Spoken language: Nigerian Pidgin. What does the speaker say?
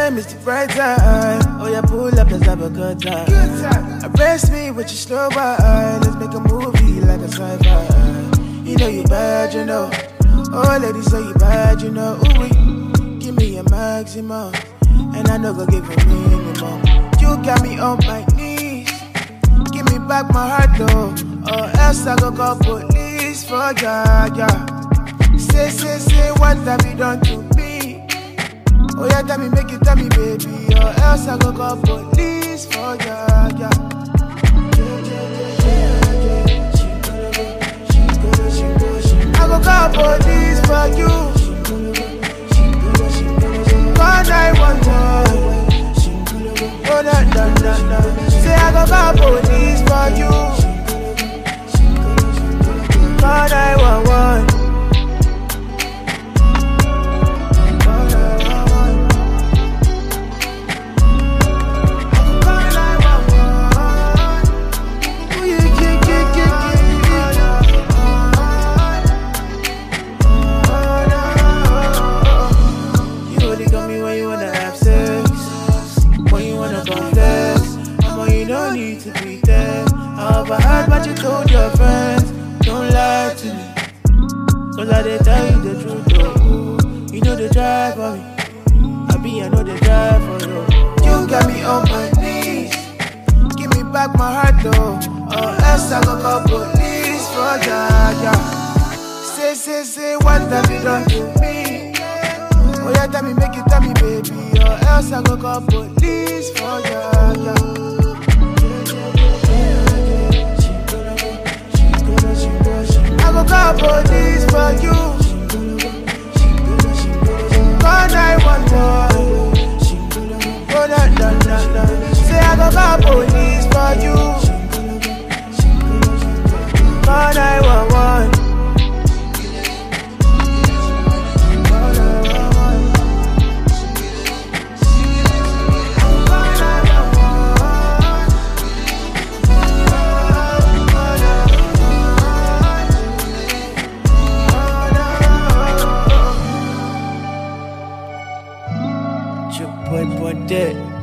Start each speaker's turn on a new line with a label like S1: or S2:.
S1: time is the right time. Oh yeah, pull up, let's have a good time. Arrest me with your slow wine. Let's make a movie like a sci-fi. You know you bad, you know. Oh, ladies say you bad, you know. Ooh, give me a maximum, and I know go give a minimum. You got me on my knees. Give me back my heart though, or else I go call police for ya, yeah. Say, what have you done to me? Oh yeah, tell me, make you tell me, baby, or else I go call police for ya, yeah. I go call police for you. Call 911. Oh no. Say I go call police for you. Call 911. You told your friends, don't lie to me, cause I did tell you the truth, oh. You know they drive for me, I know they drive for you. You got me on my knees, give me back my heart though, or else I go call police for ya, yeah. Say, what have you done to me? Oh yeah, tell me, make you tell me, baby, or else I go call police for ya, yeah. I go call police for you. Call 911. Oh no. Say I go call police for you. Call 911. Boy, dead.